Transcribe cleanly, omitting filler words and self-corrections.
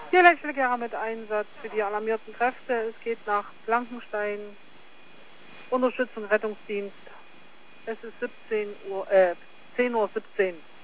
Hier Lechlegera mit Einsatz für die alarmierten Kräfte. Es geht nach Blankenstein. Unterstützung Rettungsdienst. Es ist 10:17 Uhr.